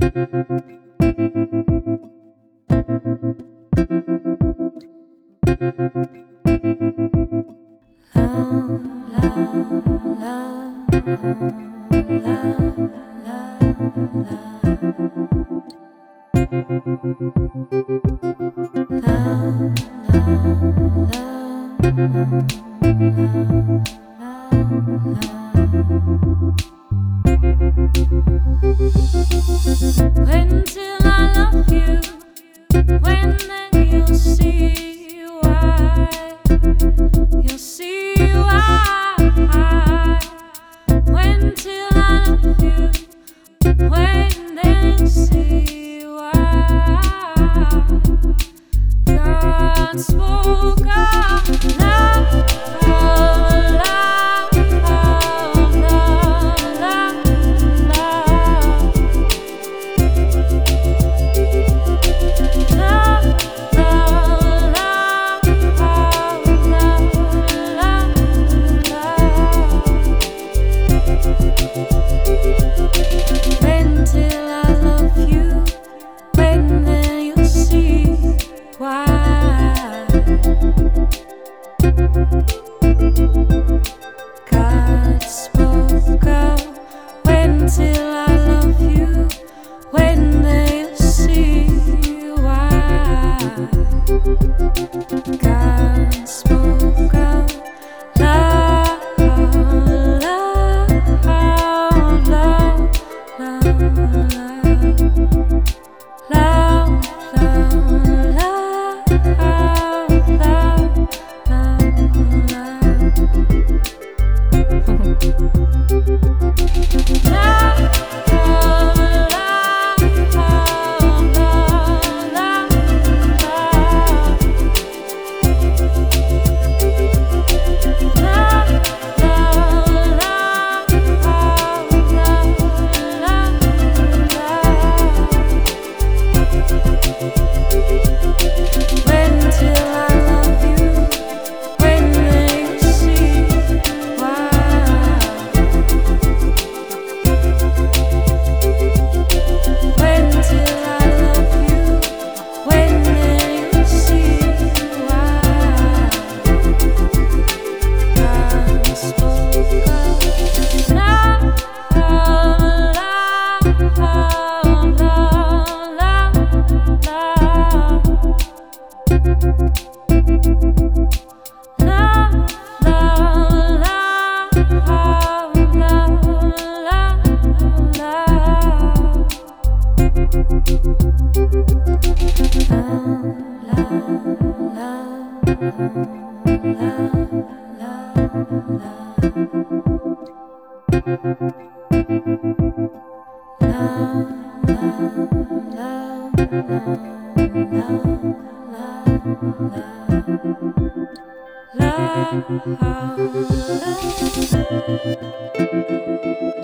When till I love you, when then you'll see why. You'll see why. When till I love you, when then you'll see why. God spoke of love, love, love, love, love, love. When till I love you, when then you'll see why. God spoke of when till I love you, when then you'll see why. God spoke of love, love, love, love, love, love, love, love, love.